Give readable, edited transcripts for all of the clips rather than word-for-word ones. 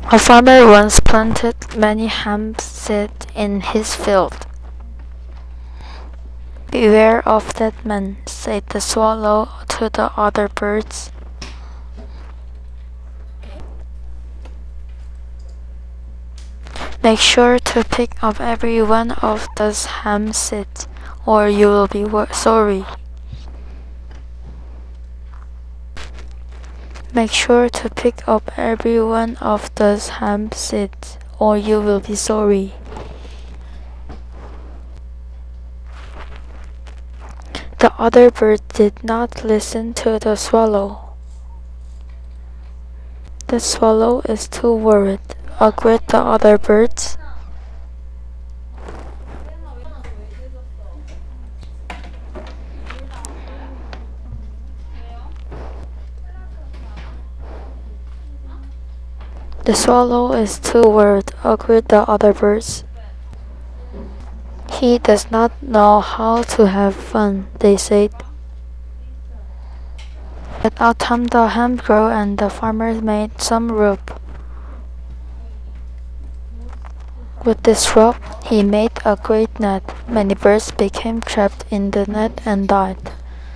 A farmer once planted many hemp seed in his field. "Beware of that man," said the swallow to the other birds. "Make sure to pick up every one of those hemp seeds, or you will be sorry." Make sure to pick up every one of those hemp seeds, or you will be sorry. The other birds did not listen to the swallow. "The swallow is too worried," agreed the other birds. "The swallow is too worried," agreed the other birds. "He does not know how to have fun," they said. That autumn the hemp grew and the farmer made some rope. With this rope he made a great net. Many birds became trapped in the net and died.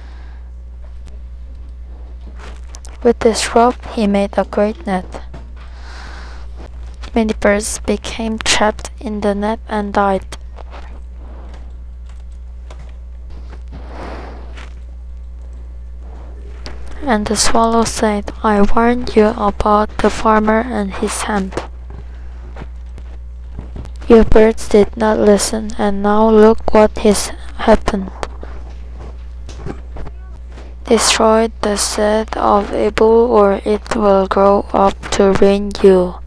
With this rope he made a great net. Many birds became trapped in the net and died. And the swallow said, "I warned you about the farmer and his hemp. You birds did not listen, and now look what has happened. Destroy the seed of evil, or it will grow up to ruin you."